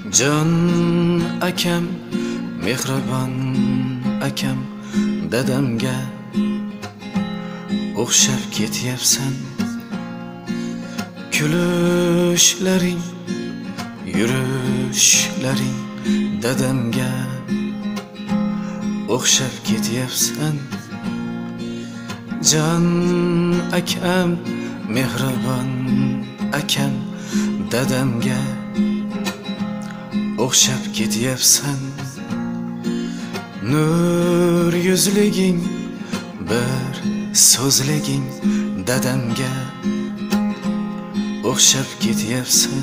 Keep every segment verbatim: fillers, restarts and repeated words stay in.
Jon akam, mehribon akam, dadamga o'xshab ketyapsan. Kulishlaring, yurishlaring dadamga o'xshab ketyapsan. Jon akam, mehribon akam, dadamga o'xshab ketyapsan. Nur yuzliging, bir so'zliging dadamga o'xshab ketyapsan.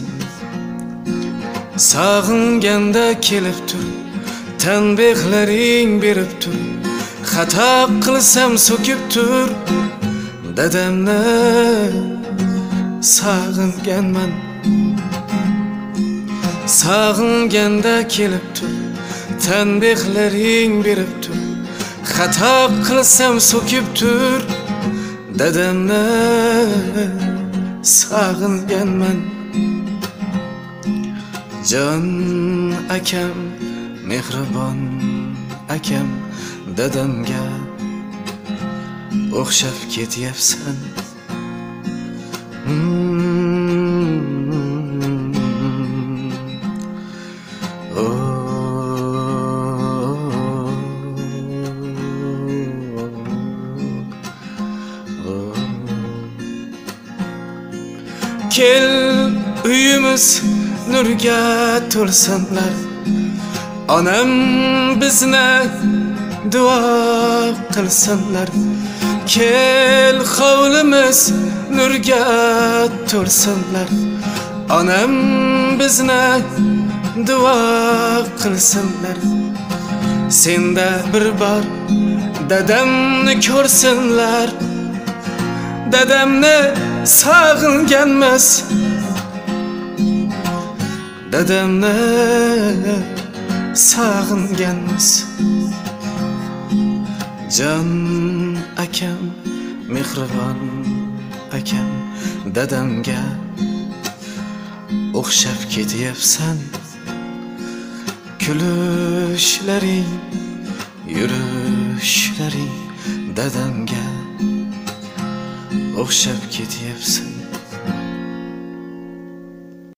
Sog'inganda kelib tur, tanbehlaring berib tur, xato qilsam so'kib tur. Dadamni sog'inganman. Sog'inganda kelib tur, tanbehlaring berib tur, xato qilsam so'kib tur. Dadamni sog'inganman. Jon akam, mehribon akam, dadamga o'xshab ketyapsan. Kel uyimiz nurga to'lsinlar, onam bizni duo qilsinlar. Kel hovlimiz nurga to'lsinlar, onam bizni duo qilsinlar. Senda bir bor dadamni ko'rsinlar, dadamni sog'inganmiz. Dadamni sog'inganmiz. Jon akam, mehribon akam, dadamga o'xshab ketyapsan. Kulishlaring, yurishlaring dadamga o'xshab ketyapsan.